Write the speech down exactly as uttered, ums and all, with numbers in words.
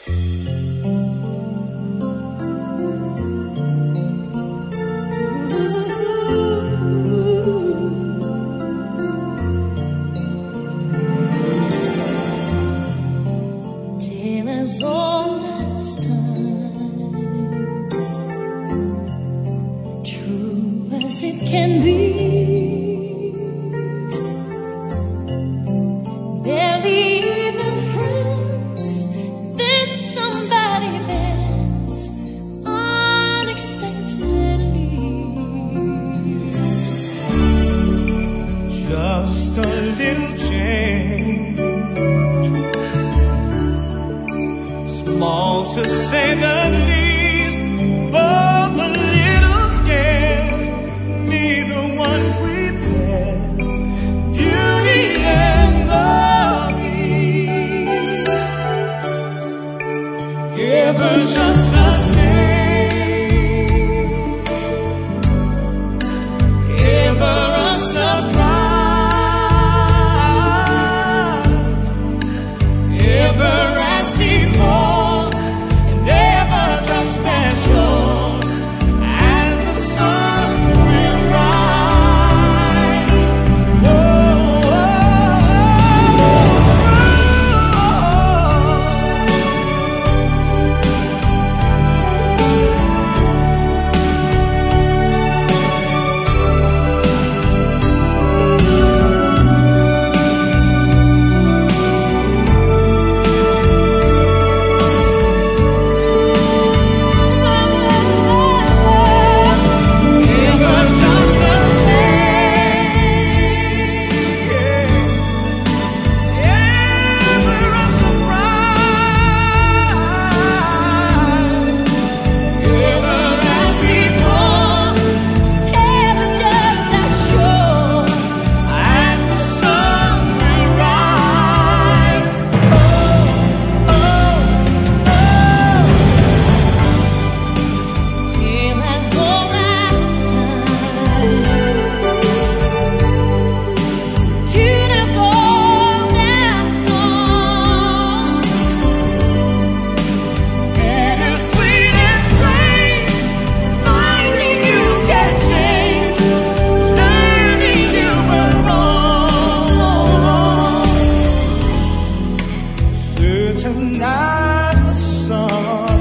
It can be barely even friends, then somebody bends unexpectedly. Just a little change, small to say the least, but a little scared. Neither one prepared. Beauty and the Beast, ever just the same, ever a surprise, ever as before, and ever just as sure as the sun. Certain as the sun,